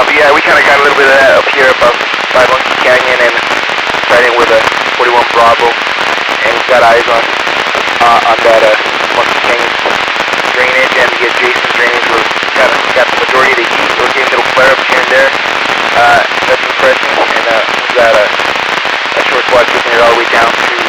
Copy. Yeah, we kind of got a little bit of that up here above by Monkey Canyon and starting with a 41 Bravo, and we've got eyes on that Monkey Canyon drainage and the adjacent drainage. We've kind of got the majority of the heat, so we're getting little flare-ups here and there. That's impressive, and we've got a short squad taking it all the way down to